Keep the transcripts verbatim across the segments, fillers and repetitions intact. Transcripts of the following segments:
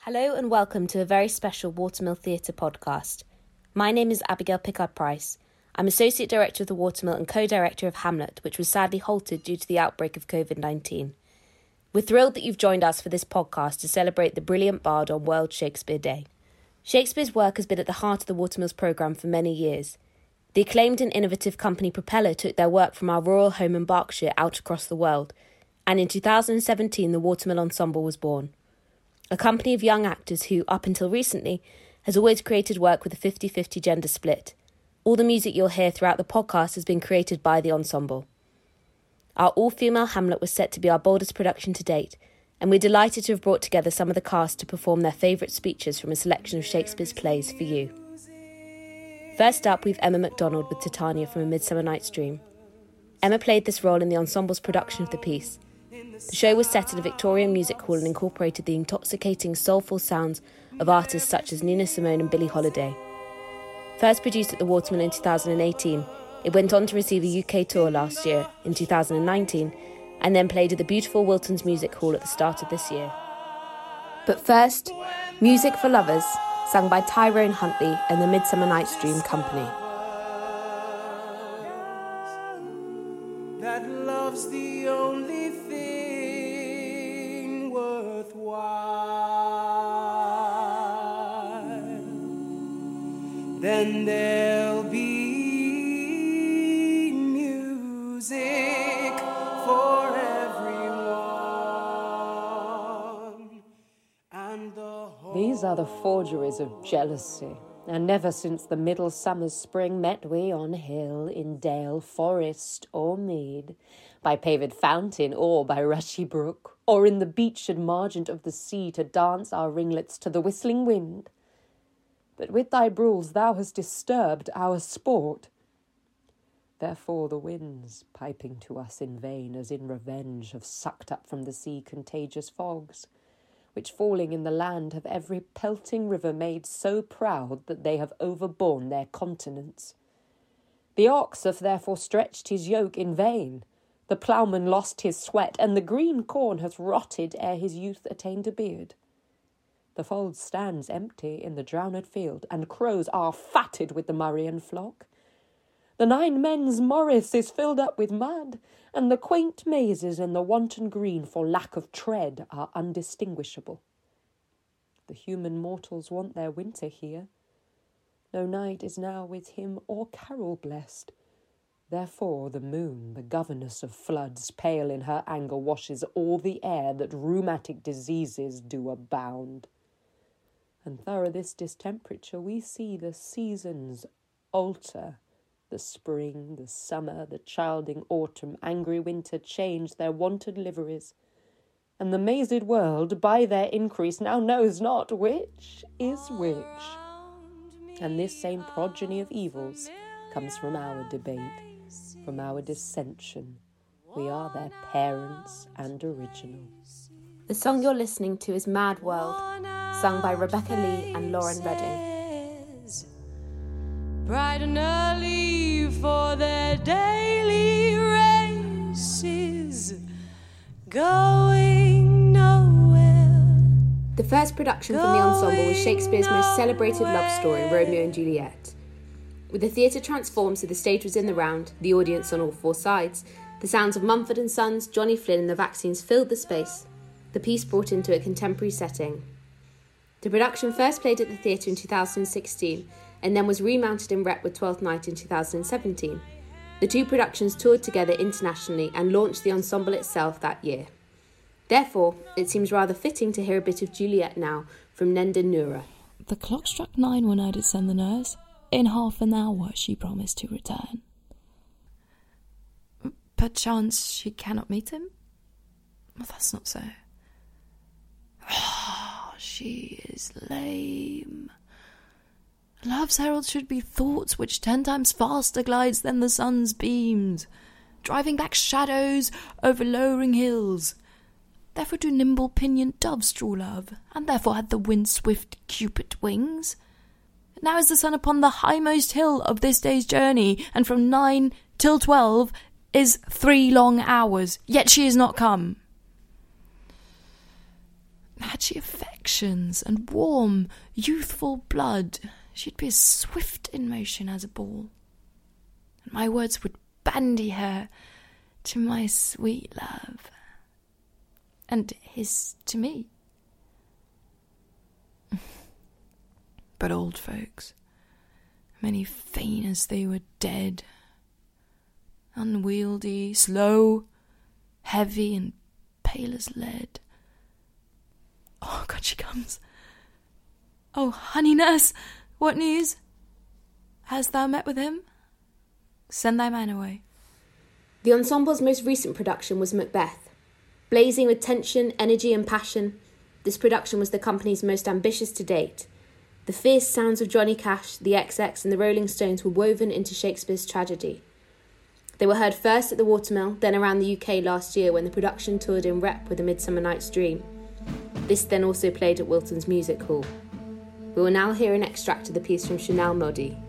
Hello and welcome to a very special Watermill Theatre podcast. My name is Abigail Pickard-Price. I'm Associate Director of the Watermill and Co-Director of Hamlet, which was sadly halted due to the outbreak of covid nineteen. We're thrilled that you've joined us for this podcast to celebrate the brilliant bard on World Shakespeare Day. Shakespeare's work has been at the heart of the Watermill's programme for many years. The acclaimed and innovative company Propeller took their work from our rural home in Berkshire out across the world, and in two thousand seventeen the Watermill Ensemble was born. A company of young actors who, up until recently, has always created work with a fifty-fifty gender split. All the music you'll hear throughout the podcast has been created by the ensemble. Our all-female Hamlet was set to be our boldest production to date, and we're delighted to have brought together some of the cast to perform their favourite speeches from a selection of Shakespeare's plays for you. First up, we've Emma MacDonald with Titania from A Midsummer Night's Dream. Emma played this role in the ensemble's production of the piece. The show was set at a Victorian music hall and incorporated the intoxicating, soulful sounds of artists such as Nina Simone and Billie Holiday. First produced at the Watermill in two thousand eighteen, it went on to receive a U K tour last year, in two thousand nineteen, and then played at the beautiful Wilton's Music Hall at the start of this year. But first, Music for Lovers, sung by Tyrone Huntley and the Midsummer Night's Dream Company. That love's the only thing worthwhile, then there'll be music for everyone. And the These are the forgeries of jealousy, and never since the middle summer's spring met we on hill, in dale, forest, or mead, by paved fountain or by rushy brook, or in the beached margent of the sea to dance our ringlets to the whistling wind. But with thy brawls thou hast disturbed our sport. Therefore the winds, piping to us in vain as in revenge, have sucked up from the sea contagious fogs, which falling in the land have every pelting river made so proud that they have overborne their continents. The ox hath therefore stretched his yoke in vain, the ploughman lost his sweat, and the green corn hath rotted ere his youth attained a beard. The fold stands empty in the drowned field, and crows are fatted with the murrian flock. The nine men's morris is filled up with mud, and the quaint mazes and the wanton green for lack of tread are undistinguishable. The human mortals want their winter here. No night is now with him or carol blessed. Therefore the moon, the governess of floods, pale in her anger, washes all the air that rheumatic diseases do abound. And thorough this distemperature we see the seasons alter. The spring, the summer, the childing autumn, angry winter change their wonted liveries, and the mazed world, by their increase, now knows not which is which. And this same progeny of evils comes from our debate, from our dissension. We are their parents and original. The song you're listening to is Mad World, sung by Rebecca Lee and Lauren Redding. Bright and early for their daily races, going nowhere. The first production from the ensemble was Shakespeare's most celebrated love story, Romeo and Juliet. With the theatre transformed so the stage was in the round, the audience on all four sides, the sounds of Mumford and Sons, Johnny Flynn and the Vaccines filled the space, the piece brought into a contemporary setting. The production first played at the theatre in two thousand sixteen, and then was remounted in Retwood Twelfth Night in two thousand seventeen. The two productions toured together internationally and launched the ensemble itself that year. Therefore, it seems rather fitting to hear a bit of Juliet now from Nenda Noura. The clock struck nine when I did send the nurse. In half an hour she promised to return. Perchance she cannot meet him? Well, that's not so. Ah, she is lame. Love's herald should be thoughts which ten times faster glides than the sun's beams, driving back shadows over lowering hills. Therefore do nimble pinioned doves draw love, and therefore had the wind swift Cupid wings. Now is the sun upon the highmost hill of this day's journey, and from nine till twelve is three long hours, yet she is not come. Had she affections and warm, youthful blood, she'd be as swift in motion as a ball, and my words would bandy her to my sweet love, and his to me. But old folks, many fain as they were dead, unwieldy, slow, heavy, and pale as lead. Oh, God, she comes. Oh, honey nurse, what news? Hast thou met with him? Send thy man away. The ensemble's most recent production was Macbeth. Blazing with tension, energy and passion, this production was the company's most ambitious to date. The fierce sounds of Johnny Cash, the X X and the Rolling Stones were woven into Shakespeare's tragedy. They were heard first at the Watermill, then around the U K last year when the production toured in rep with A Midsummer Night's Dream. This then also played at Wilton's Music Hall. We will now hear an extract of the piece from Chanel Modi.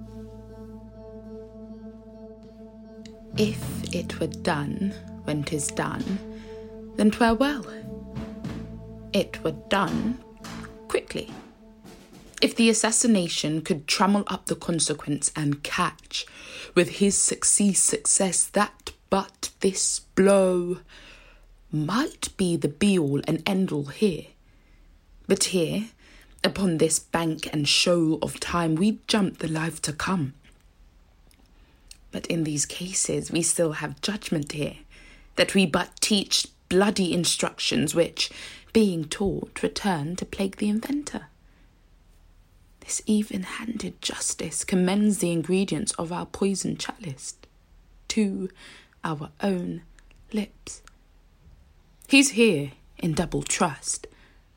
If it were done when 'tis done, then 'twere well. It were done quickly. If the assassination could trammel up the consequence and catch, with his success success that but this blow might be the be-all and end-all here. But here, upon this bank and shoal of time, we jump the life to come. But in these cases we still have judgment here, that we but teach bloody instructions which, being taught, return to plague the inventor. This even-handed justice commends the ingredients of our poison chalice to our own lips. He's here in double trust.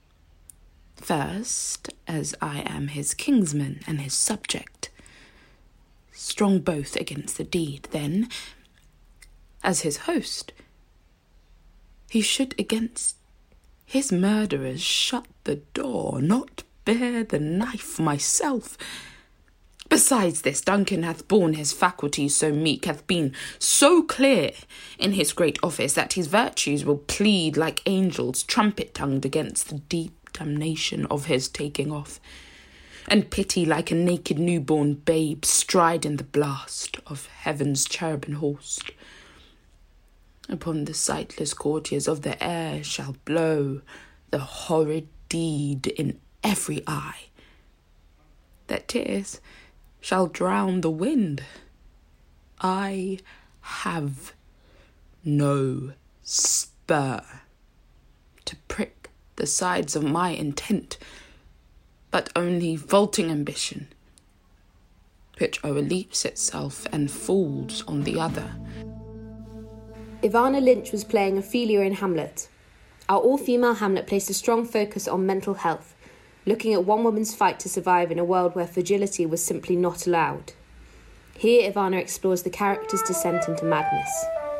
First, as I am his kinsman and his subject, strong both against the deed. Then, as his host, he should against his murderers shut the door, not bear the knife myself. Besides this, Duncan hath borne his faculties so meek, hath been so clear in his great office, that his virtues will plead like angels trumpet-tongued against the deep damnation of his taking off, and pity like a naked newborn babe stride in the blast of heaven's cherubim host. Upon the sightless courtiers of the air shall blow the horrid deed in every eye, that tears shall drown the wind. I have no spur to prick the sides of my intent, but only vaulting ambition, which o'erleaps itself and falls on the other. Ivana Lynch was playing Ophelia in Hamlet. Our all-female Hamlet placed a strong focus on mental health, looking at one woman's fight to survive in a world where fragility was simply not allowed. Here, Ivana explores the character's descent into madness.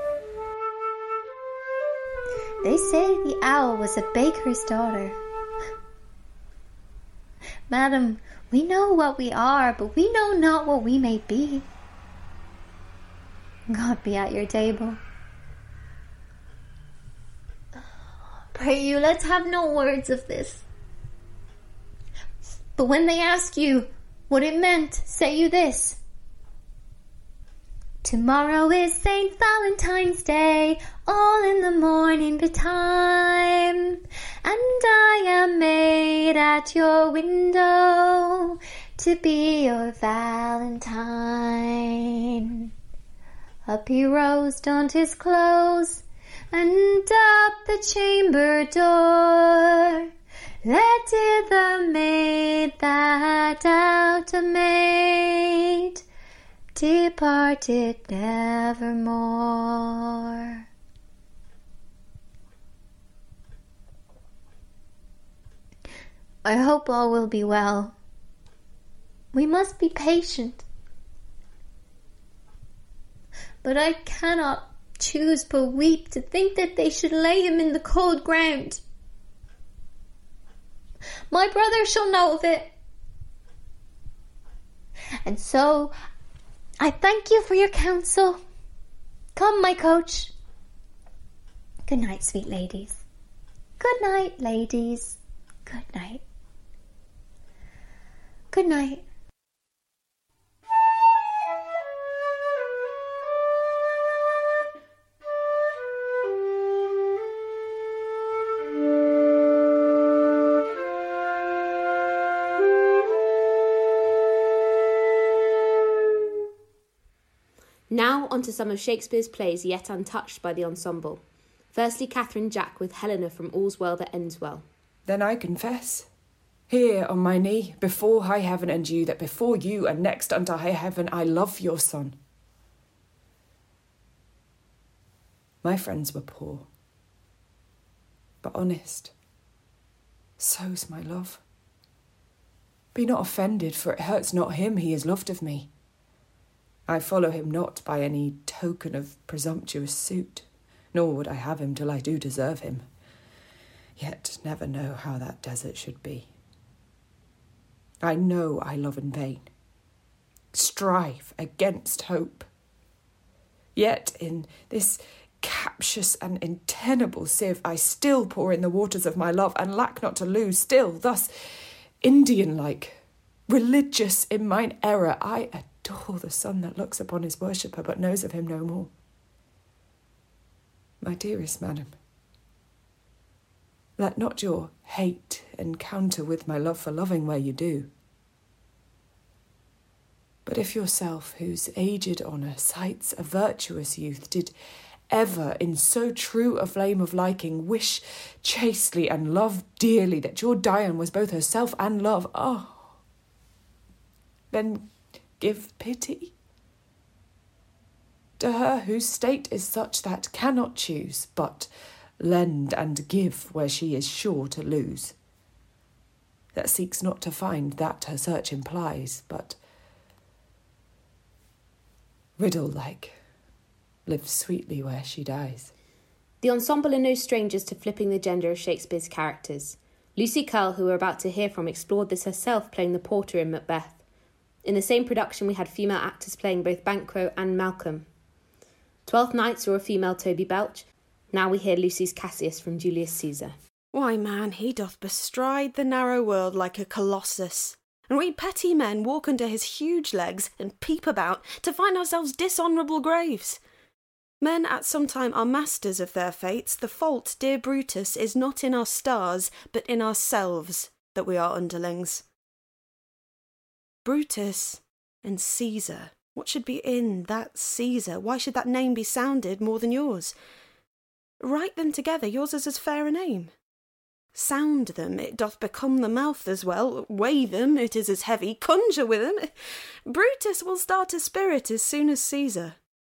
They say the owl was a baker's daughter. Madam, we know what we are, but we know not what we may be. God be at your table. Pray you, let's have no words of this. But when they ask you what it meant, say you this. Tomorrow is Saint Valentine's Day, all in the morning betime, and I am made at your window to be your Valentine. Up he rose, donned his clothes, and up the chamber door. Let it the maid that out a maid departed nevermore. I hope all will be well. We must be patient. But I cannot choose but weep to think that they should lay him in the cold ground. My brother shall know of it. And so, I thank you for your counsel. Come, my coach. Good night, sweet ladies. Good night, ladies. Good night. Good night. Now on to some of Shakespeare's plays yet untouched by the ensemble. Firstly, Catherine Jack with Helena from All's Well That Ends Well. Then I confess, here on my knee, before high heaven and you, that before you and next unto high heaven I love your son. My friends were poor, but honest. So's my love. Be not offended, for it hurts not him he is loved of me. I follow him not by any token of presumptuous suit, nor would I have him till I do deserve him, yet never know how that desert should be. I know I love in vain, strive against hope, yet in this captious and untenable sieve I still pour in the waters of my love, and lack not to lose, still thus Indian-like, religious in mine error, I adore the sun that looks upon his worshipper, but knows of him no more. My dearest madam, let not your hate encounter with my love for loving where you do. But if yourself, whose aged honour cites a virtuous youth, did ever in so true a flame of liking wish chastely and love dearly that your Dian was both herself and love, oh, then give pity to her whose state is such that cannot choose but lend and give where she is sure to lose, that seeks not to find that her search implies, but riddle-like lives sweetly where she dies. The ensemble are no strangers to flipping the gender of Shakespeare's characters. Lucy Curl, who we're about to hear from, explored this herself playing the porter in Macbeth. In the same production we had female actors playing both Banquo and Malcolm. Twelfth Night saw a female Toby Belch. Now we hear Lucy's Cassius from Julius Caesar. Why, man, he doth bestride the narrow world like a colossus, and we petty men walk under his huge legs and peep about to find ourselves dishonourable graves. Men at some time are masters of their fates. The fault, dear Brutus, is not in our stars, but in ourselves, that we are underlings. Brutus and Caesar. What should be in that Caesar? Why should that name be sounded more than yours? Write them together, yours is as fair a name. Sound them, it doth become the mouth as well. Weigh them, it is as heavy. Conjure with them. Brutus will start a spirit as soon as Caesar.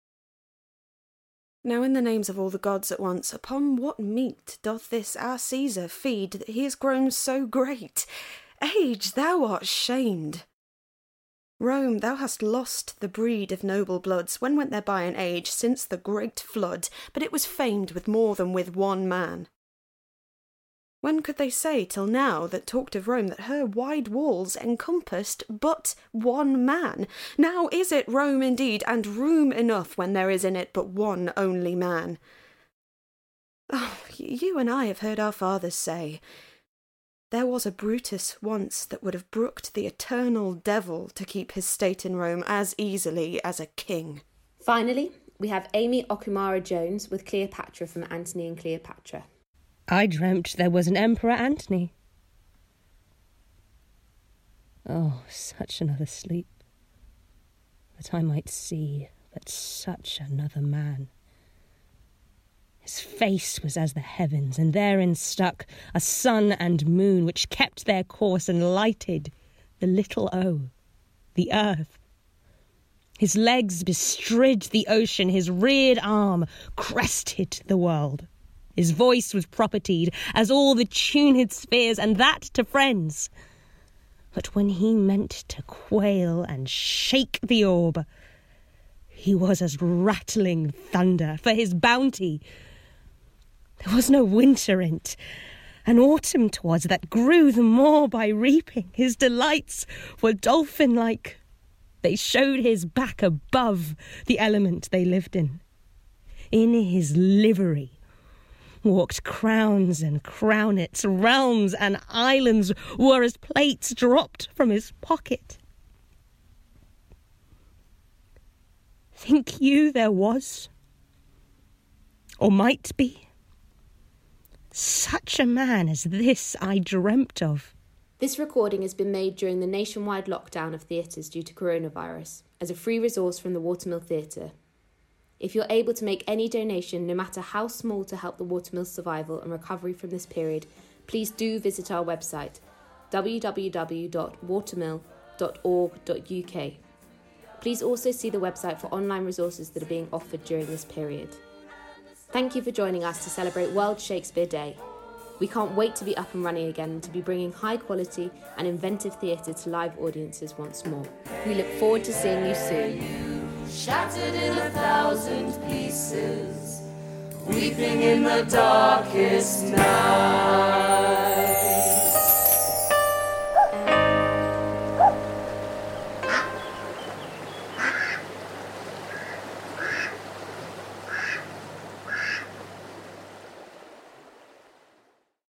Now in the names of all the gods at once, upon what meat doth this our Caesar feed that he is grown so great? Age, thou art shamed. Rome, thou hast lost the breed of noble bloods. When went there by an age since the great flood? But it was famed with more than with one man. When could they say till now that talked of Rome that her wide walls encompassed but one man? Now is it Rome indeed, and room enough when there is in it but one only man? Oh, you and I have heard our fathers say, there was a Brutus once that would have brooked the eternal devil to keep his state in Rome as easily as a king. Finally, we have Amy Okumara Jones with Cleopatra from Antony and Cleopatra. I dreamt there was an Emperor Antony. Oh, such another sleep, that I might see but such another man. His face was as the heavens, and therein stuck a sun and moon which kept their course and lighted the little O, the earth. His legs bestrid the ocean, his reared arm crested the world. His voice was propertied as all the tuned spheres, and that to friends. But when he meant to quail and shake the orb, he was as rattling thunder, for his bounty there was no winter in't, and autumn 'twas that grew the more by reaping. His delights were dolphin-like. They showed his back above the element they lived in. In his livery walked crowns and crownets, realms and islands were as plates dropped from his pocket. Think you there was, or might be, such a man as this I dreamt of? This recording has been made during the nationwide lockdown of theatres due to coronavirus, as a free resource from the Watermill Theatre. If you're able to make any donation, no matter how small, to help the Watermill's survival and recovery from this period, please do visit our website, w w w dot watermill dot org dot u k. Please also see the website for online resources that are being offered during this period. Thank you for joining us to celebrate World Shakespeare Day. We can't wait to be up and running again and to be bringing high quality and inventive theatre to live audiences once more. We look forward to seeing you soon. Shattered in a thousand pieces, weeping in the darkest night.